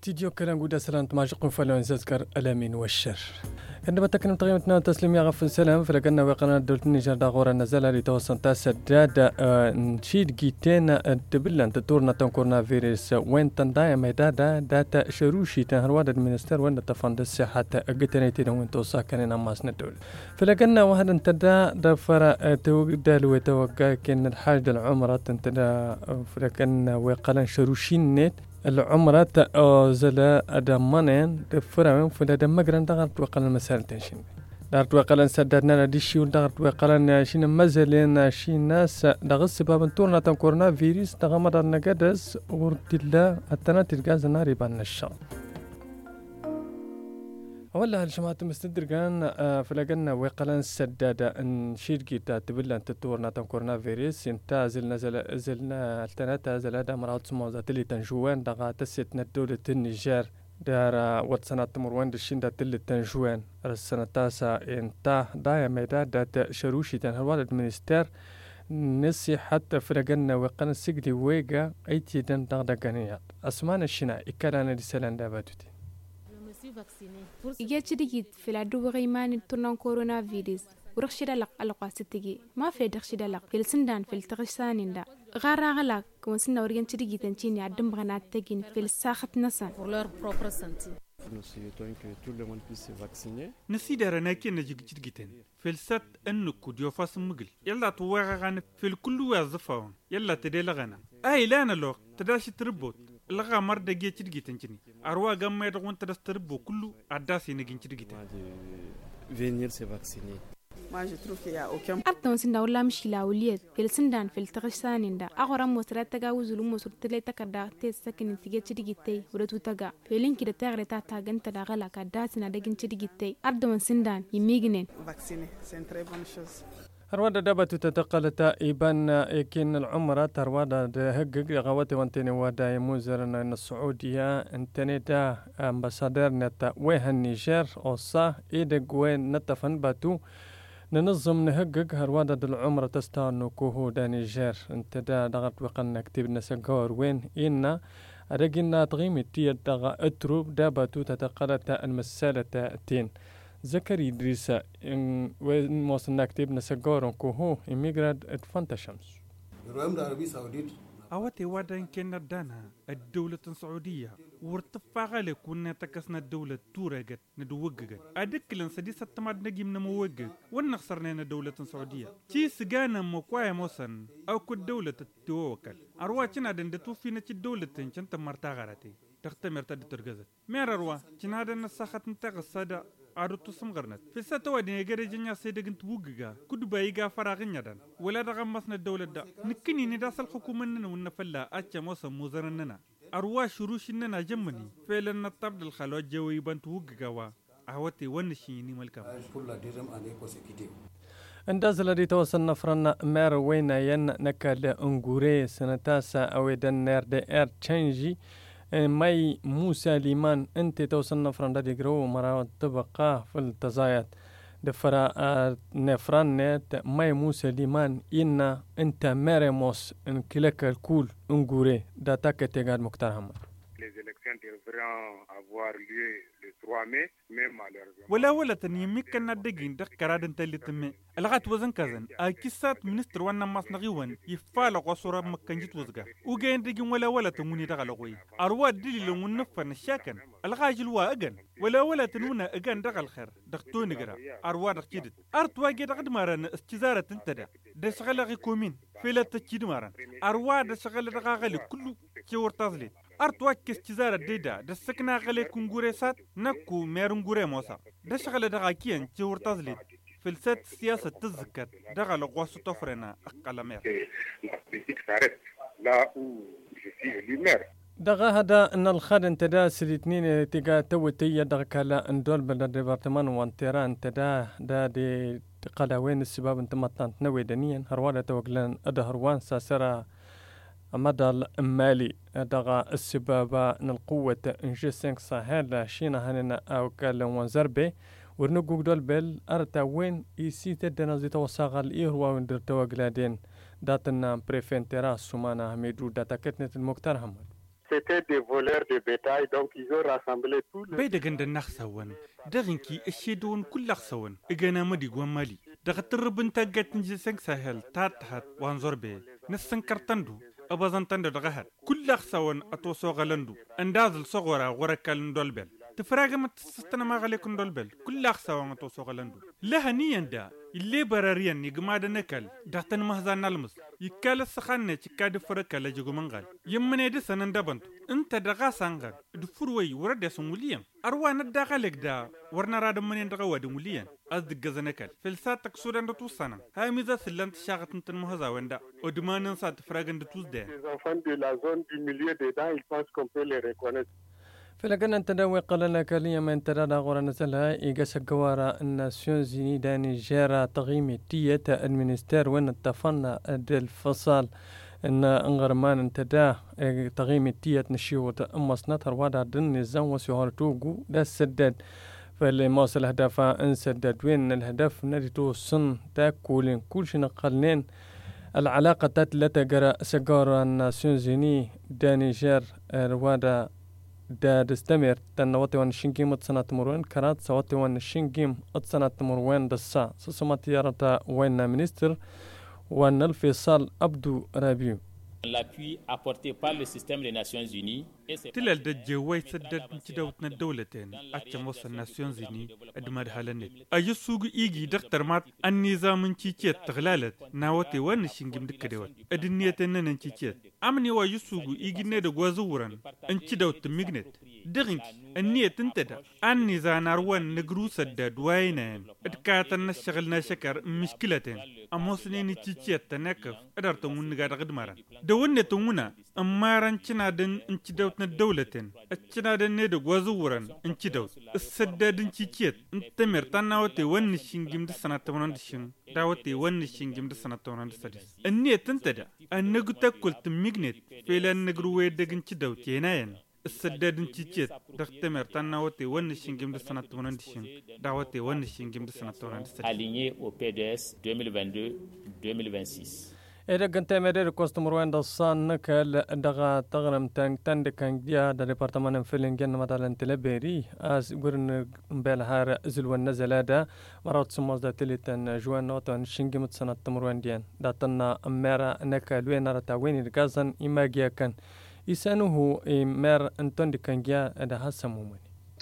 استديو كلام قد سلامت ما جقن فلان زذكر الامين والشر عندما تكلم تقييمتنا تسليم يا غف السلام فلقنا وقنا دولت النيجر دا غورا نزل لتوصل تاسداد نشيد جيتين تبلن تطورنا تنكورنا فيروس وين تندايا ميدادا داتا شروشي تنهرواد المنستر وين تفند الصحة قتنيتين وين توصا كان نماس ندول فلقنا واحد انتدا دفر توقدال وتوقع كان الحاج العمرة تنتدا فلقنا وقنا شروشين نت العمرة زلا أدمانين تفرعون فلا دمجرن دغرت وقال المسائل تنشين دغرت وقال سددنا نديشي ودغرت وقال شين مزلين شين ناس دغس باب تورنا تنكورنا فيروس دغمر النجدس ورتلا التنات الغاز ناري بان الشام ولا هالجماعة مستدرجان فلقنا وقلن سدادة إن شركة تبلن تطورنا تنكورنا فيروس انتا زلنا التناتا زلادا مرات سموزات اللي تنجوان دغا تسيتنا دولة النيجر دار واتسانا تمروان دشين دا تلي تنجوان السنة تاسا انتا دايا ميدا دات شروشي تنهوال المنستر نسي حتى فلقنا وقلن سيقدي ويقا ايتي دن دغدقانيات اسمان الشنا اكالانا دي سلان داباتوتي إجا تشديد في العدو غيمان تورنان كورونا فيروس ورخشدا لق ألقى ستجي ما في دخشدا لق في السندان في التغشسان دا غارا غلاك كونسنا ورجن تشديد تنتيني عدم بغنات تجين في الساخة نسا نسيدر ناكي نجيك جدجتن في السات انكو ديوفاس مغل يلا توغا غان في الكل وظفاون يلا تدلغنا اي لانا لو تداشي تربوت لغا مرد جي جدجتن اروا غم يدغون تدستربو كله اداسي نجين جدجتن venir se vacciner. Moi je trouve qu'il y a aucun أردنا سندا ولا مشكلة وليد في السندان في التغشسان دا أغرام وسرات تجاوز لهم وسرتلي تكدا تسكن تيجي تيجي ورتو تجا في لين كده تغري تاجن تداغلا كداسنا دجن تيجي أردنا سندان يميجنين vacciné, c'est une très bonne chose. هروادا دابتو تتقلت إيبان إكين العمرة هروادا هجج غواتي وانتني وادا يموزرنا إن السعودية انتني دا أمباسادر نتا ويه النيجر أوصا إيدق وين نتفن باتو ننظم نهجج هروادا العمرة تستانو كوهو دا نيجر انت دا دغت وقلنا كتير نسجور وين إنا رجلنا تغيم التيا دغا أتروب دابتو تتقلت المسالة تين زكري إدريسا وين موصلنا كتير نسجورن كوهو إميجراد أدفنت شمس. الولايات العربية السعودية أوتي وادن كنا دانا الدولة السعودية وارتفاع لكنا تكسنا الدولة تورجت ندوجت أدكلن سديسة تماد نجيم نموجت ونخسرنا الدولة السعودية تي سجانا مقايا موسن أو كل دولة تتوكل أرواتنا دندتو فينا الدولة تنشنت مرتاغرتي تختمر تدترجزت مير أروا تنا دنا سخت نتغسدا عادو سمغرنت في ستة دي غير جنيا سيدغنت وغغا كود بايغا فراغن يدان ولا دغمسنا الدولة دا نكني نداس الحكومة ونفلا اتش موسى موزرننا اروا شروشنا جمني فعلا نطبد الخلوات جوي بنت وغغا اهوتي ونشيني ملكا اندازل دي توصلنا فرنا مير وين ين نكال انغوري سنتاسا او دن نير دي اير تشنجي ماي موسى ليمان انت توصلنا فرندا دي جرو مرا تبقى في التزايد دفرا نفران نت ماي موسى ليمان إن انت ميرموس ان كلك الكول انغوري داتا كتغاد مختار محمد. Les élections devront avoir lieu le 3 mai, mais malheureusement. ولا تنيمك كنا دقين دق كرادن تلتمي الغات وزن كزن اكيسات منستر وانا ماسنغيون يفالق وصورة مكنجت وزغا وجين دقين ولا تموني دغلقوي اروا دليل ونفن الشاكن الغاجل واغن ولا تنونا اغن دغل خير دختو نغرا اروا دخجدت ارتوا جي دغد مارن استزاره انتدا دشغل كومين فيلا تجيد مارن اروا دشغل دغاغلي كله كيور تازلي أرتوا كاستزارة ديدا دسكنا غلي كونغوريسات نكو ميرونغوري موسى دشغل دغاكيان تيور تازليد في السات سياسة تزكت دغل غواسو تفرنا أقل مير دغا هذا ان الخادن تدا سليتنين تيغا توتي دغكالا اندول بالديبارتمان وانتيران تدا دا دي قلاوين السباب انت مطان نوي دنيا هروالا توغلان ادهروان ساسرا مدى مالي دغا السبابة القوة انجي 5 ساهل شينا هننا او كالن وانزربي ورنقوق دول بل ارتا وين يسي تدنا زي توصاغ الايهوا وندر توغلادين داتنا بريفين تراس سمانا هميدو داتا كتنة المكتر همد C'était des voleurs de bétail, donc ils ont rassemblé tous les... بيدا جند النخسون دغنكي الشيدون كل خسون إجانا مدي مالي دغتر بنتا جت نجسنك سهل تات وانزور بي نسن كرتندو أبازن تندو دغهر كل خسون أتوسو غلندو اندازل صغورا وركال ندولبل تفراغ ما تستنا ما غليكن دولبل كل خسون أتوسو غلندو لها نيان دا اللي براريان نجماد نكال دغتن مهزان نلمس يكال السخانة تكاد فركال لجو منغال يمني دي سنندبنتو انت دغا سانغر دفروي ورد سموليان أروان الداغالك دا ورنا راد منين دغا ودموليان أصدق زنكال فلساتك سودان دو توسانا هاي ميزا سلان تشاغت انتن مهزا وندا ودمان انسا تفراغن دو توس دين Les enfants de la zone du milieu dedans, ils pensent qu'on peut les reconnaître. فلكن أنت دوي قلنا كليا من ترادا غورا نزلها إيجاس جوارا الناسيون زيني داني جارا تغيمي تية المينستير وين اتفقنا الفصل ان انغرمان انتدا تغيمي تية نشيو امسنات هروادا دن نظام وسيهار توغو دا سدد فاللي موصل هدفا انسدد وين الهدف نديتو سن تاكولين كل شي نقلنين العلاقة تاتلتا جرا سجارة الناسيون زيني داني جار روادا دا دستمر تنواتي وان شنجيم اتسنة تمروين كرات سواتي وان شنجيم اتسنة تمروين دسا سسمات يارتا وين منستر وان الفصال أبدو رابيو. L'appui apporté par le système des Nations Unies تلال دجوي سدد نتداوتنا الدولتين أكتم وصل الناسيونز يني أدمار هالنت أيسوق إيجي دكتور مات النظام انتيكيت تغلالت ناوتي وانشينجم دكدوات أدنيتنا انتيكيت أمني ويسوق إيجي ندو غوازوران انتداوت مغنت دغنك النية تنتدا النظام أروان نجرو سدد واينين اتكاتنا شغلنا شكر مشكلتين أموسنين انتيكيت تنكف أدارتمون نغاد غدمارا دوانا تمونا أماران چنادن انتداوت الدولتين اتشنادن ندو غوازوران انتداوت السداد انتيكيت انتمر تناوتي وانشينجم دسانا تموندشن داوتي وانشينجم دسانا تموندسادس النية تنتدا النغو تاكل تميغنت فيلا النغرو ويدق انتداوت يناين السداد انتيكيت دختمر تناوتي وانشينجم دسانا تموندشن داوتي وانشينجم دسانا تموندسادس aligné au PDS 2022-2026. إذا كنت مدير كوست مروان دصان نكال دغا تغرم تندك كان ديا دا ديبارتمان فيلنجن مثلا تلبيري از غورن مبالهار زلو النزل دا مرات سموز دا تليتن جوان نوتن شنجي متسنة مروان ديان دا تنا أميرا نكال وين رتا وين الغازن إماجيا كان إسانوه مير انتون دي كان جيا دا هسمومني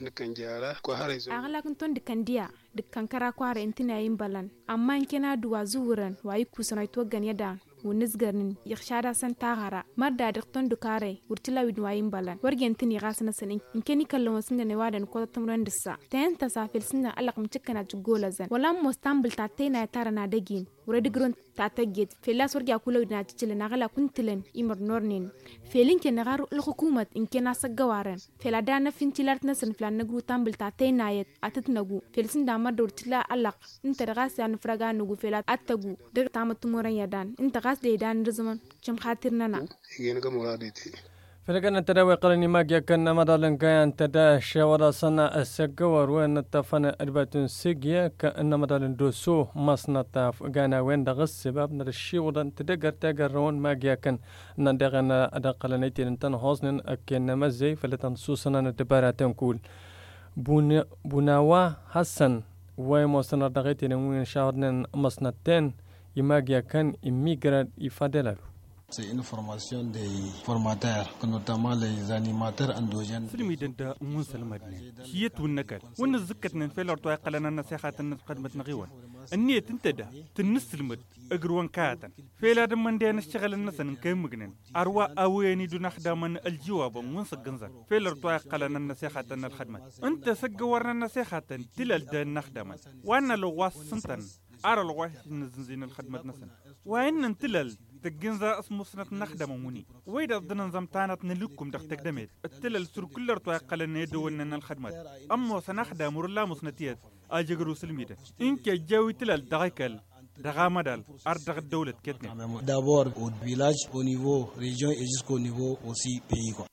أغلق انتون دي كان ديا دي كان كرا كوار انتنا يمبالان أما انكنا دوا زورن وايكو سنايتوغن يدان ونزغرن يخشادا سنتاغارا مردا دقتون دكاري ورتلا ويدوايم بالان ورجنتني غاسنا سنين إنكني كلمة سنة نوادن كوتا تمرن دسا تين تسافل سنة ألق متكنا جوجولا زن ولا مستنبل تاتينا يتارنا دقين وردقرون تاتجد فيلاس ورجع كله ودنا تجلنا غلا كنتلن إمر نورنين فيلين كنغارو الحكومة إنكنا سجوارن فيلا دانا فينتيلارت نسن فلان نجرو تنبل تاتينا يت أتتنجو فيلسن دامر دورتلا ألق انت رغاس يعني فرقان نجو فيلا أتجو دق تامت تمرن يدان انت غاس ديدان رزمان كم خاطرنا نا فلكن تداوي قرني ما كان مدالن كان تدا شاورا سنة السجور وين التفن أربعة سجيا كأن مدالن دوسو مصنع تاف جانا وين دغس سبب نرشي ودن تدقر تجرون ما كان ندغنا أدقل نيتين تن حزن أكين مزي فلتن سوسنا نتبارة تنقول بناوا حسن ومصنع دغيتين وين شاورن مصنعتين يما كان إميجرات يفادلو. C'est une formation des formateurs, notamment les animateurs endogènes. فيلم يدندا منسل مدني هي تونكل ونزكتنا في الارتواء قلنا نصيحات القدمة نغيوان النية تنتدا تنسلمد اقروان كاتن في لادم من دي نشتغل الناس نكيم مجنن اروا اويني دون خداما الجواب ونسق جنزل في الارتواء قلنا نصيحات الخدمة انت سقورنا نصيحات تلال دان نخدما وانا لو واسنتن ارى الواحد نزنزين الخدمة نسن وين انتلال تجنزا اسمه سنة نخدم موني ويدا ضمن نظام تانت نلكم دخ تقدمت التلال سر كل ارتواء قلنا يدون الخدمة اما سنخدم مرلا مسنتيات اجرو سلميده انك جاوي تلال دغيكل دغامدال ارض الدولة كتني d'abord au village au niveau région et jusqu'au niveau aussi pays quoi.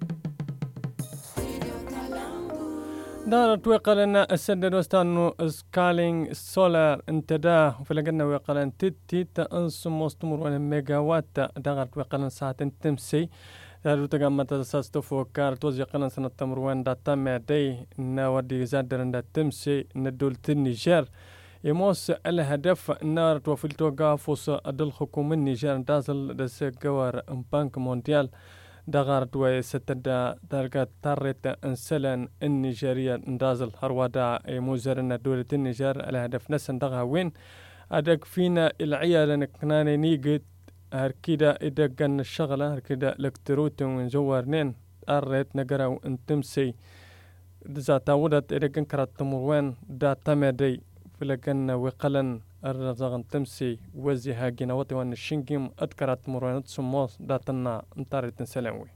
دار توقع لنا السدد وستانو سكالينج سولار انتدا فلقنا وقلن تتي تأنسو مستمر وانا ميجاوات دغر توقع لنا ساعتين تمسي يارو تقام تساس تفوكار توزي قلن سنة تمروان دا تامع دي نودي زادر دا تمسي ندول النيجر يموس الهدف النار توفيل توقافوس أدل حكومة النيجر دازل دس جوار بنك مونديال دغارت وستدا درجة تارت انسلن النيجيريا دازل هروادا موزرنا دولة النيجر الهدف نسن دغها وين أدق فينا العيال نكناني نيجت هركيدا إذا كان الشغلة هركيدا لكتروت ونزورنين أريت نقرأ انتمسي ذات ودت إذا كان كرات تمروان دا تمدي فلكن وقلن الرزاق تمسي وزي هاجينا وطي وان الشنجيم أذكرت تمروان تسموس دا تنا انتارت نسلاموي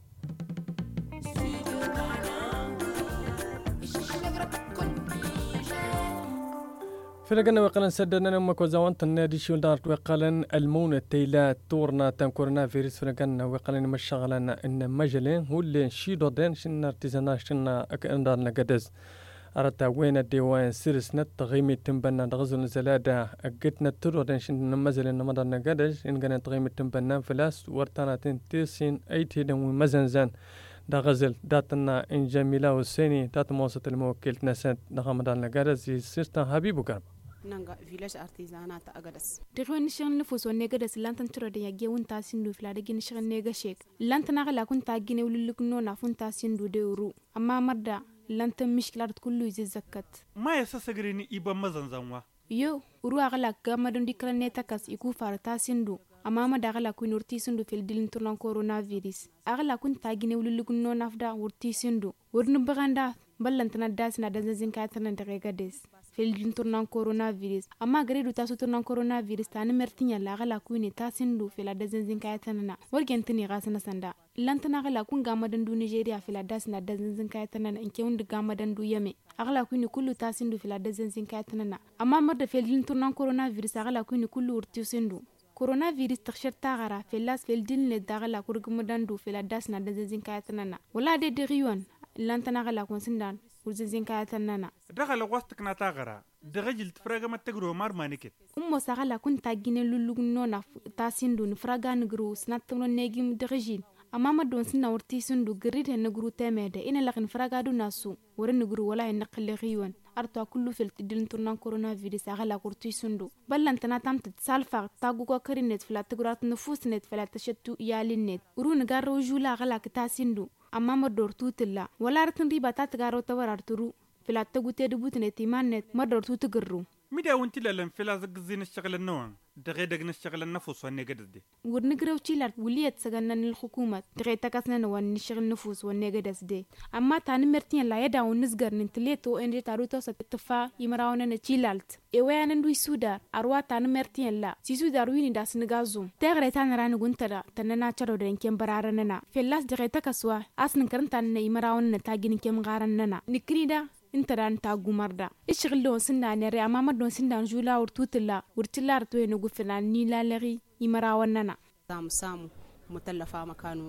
فلقنا وقلن سدنا نمك وزوانت النادي شو دارت وقلن المونة تيلا تورنا تام كورونا فيروس فلقنا وقلن مشغلنا إن مجلين هو اللي شيدو دين شن ارتزانا شن أكندارنا قدز أردت وين الديوان سيرسنا تغيمي تنبنا غزل زلادة أجتنا ترو دين شن نمزل إن مدرنا قدز إن كان تغيمي تنبنا فلاس ورتانا تنتيسين أيتي دم مزنزان دا غزل داتنا إن جميلة والسيني دات موسط الموكل نسات نغمدان قدز سيستان حبيبو كرب nanga village artisanat agadas dirwan nishan nufus wonne gadas lantan turo de yagge won tasindu flada gin nishan nega shek lantan agala kun tagine wululuk no na fun tasindu de uru amma marda lantan mishkilat kullu zakkat ma yasa sagrini iba mazanzanwa yo uru agala gamadun dikran ne takas iku fara tasindu amma ma dagala kun urti sindu fil dilin turnan coronavirus agala kun tagine wululuk no nafda urti sindu wurnu baganda ballantana dasna dazazin kaytana de gades fil dilin turnan coronavirus amma gredu tasu turnan coronavirus tan mertinya la gala kun tasindu fil dazazin kaytana wargentini gasana sanda lantana gala kun gamadan du Nigeria fil dasna dazazin kaytana inke wund gamadan du yame agala kun kullu tasindu fil dazazin kaytana amma marda fil dilin turnan coronavirus agala kun kullu urti sindu coronavirus تخشر تاغرا في اللاس في الدين للداغلا كورغم داندو في الداسنا دزين كايتنانا ولا دي دغيون لانتنا غلا كون سندان ورزين كايتنانا دغلا وقتك تاغرا دغجل تفرغ ما تغرو مار مانيكت ساغلا كون تاغين لولوغ نونا تاسيندو نفراغا نغرو سناتمو نيغيم دغجين amma ma don sinna warti sundu grid hen nagru temede ina lakin fragadu nasu wore nagru wala en naqli khiwan arta kullu fil tidin turnan coronavirus agala kurti sundu ballantana tamt salfa tagu ko karinet fila tigurat nufusnet fila tashattu yalinnet urun garro jula agala kitasindu amma ma dor tutilla wala artin riba ta tagaro tawararturu fila tagu tedubutnet imannet ma dor tutugru ميدا وانتي لالن فيلا زقزين الشغل النوان دغيدغن الشغل النفوس ونيغدد ورنغرو تشيلار وليت سغنن الحكومه دغيتاكاسنا نوان نشغل النفوس ونيغدس دي اما تان مرتين لا يدا ونسغر ننتليتو اندي تاروتو ستفا يمراونا نتشيلالت ايوان ندوي سودا اروا تان مرتين لا سيسو داروين داس نغازوم تغريتان ران غونتدا تننا تشرو دنكم برارننا فيلاس دغيتاكاسوا اسن كرنتان يمراونا نتاغين كم غارننا نكريدا intaran ta gumarda ishiglo sinda ne re amma madon sinda jula urtutilla urtillar to ene gufina ni lalari imara wannana samu mutallafa makanu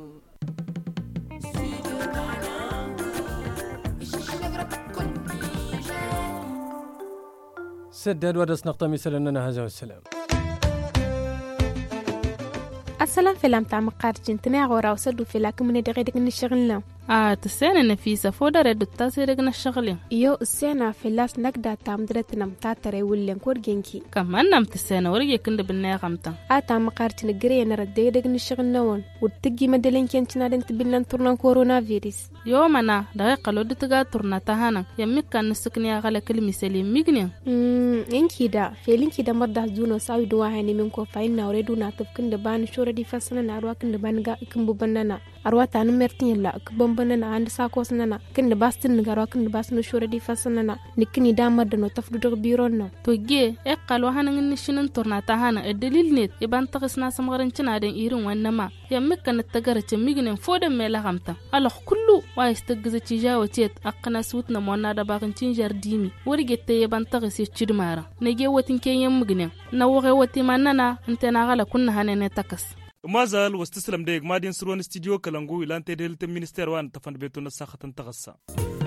سدد ودس نقطة مثلنا هذا والسلام السلام فيلم تاع مقارجين تناغورا وسدو فيلاك من دغيدك نشغلنا تسانا نفيسة فودا ردو تاسيرقنا الشغلين يو السانا في اللاس نقدا تامدرتنا متاتري ولين كورجينكي كمان نام تسانا ورقيا كند بالنايا غمتا تام مقارجين قرينا رديدك نشغلنا وون وتجي مدلين كنتنا دنت بلان تورنا كورونا فيروس يومنا دقيقة لو دتقا تورنا تهانا يميك كان نسكني على كلمة سليم ميقنين إنكي دا فيلين كده مرده زونو ساوي دواهاني منكو فاينا وريدونا تفكن دبان شورة دي فاسنا أرواكن دبان غا إكمبو بنانا أرواتا نمرتين لا كبن بنانا عند ساكوس نانا كن باستن نغاروا كن باسن شورة دي فاسنا نكني دامر دنو تفدو بيرونا توجي إقال وهانا نشنن تورنا تهانا الدليل نيت يبان تغسنا سمغرنشنا دين إيرون وانما يميك كان التقارة ميقنين فودا ميلا غمتا ألوخ كلو وايستقزة تجاوة تيت أقنا سوتنا مونا دباغنشين جارديمي وريجت يبان تغسي تشدمارا نجي واتنكي يمغنين نوغي واتي مانانا انتنا غالا كنا هانا نتاكس مازال واستسلم ديك مادين سروان استديو كلانغو إلان تدهلت المينستير وان تفند بيتونا ساخة تغسى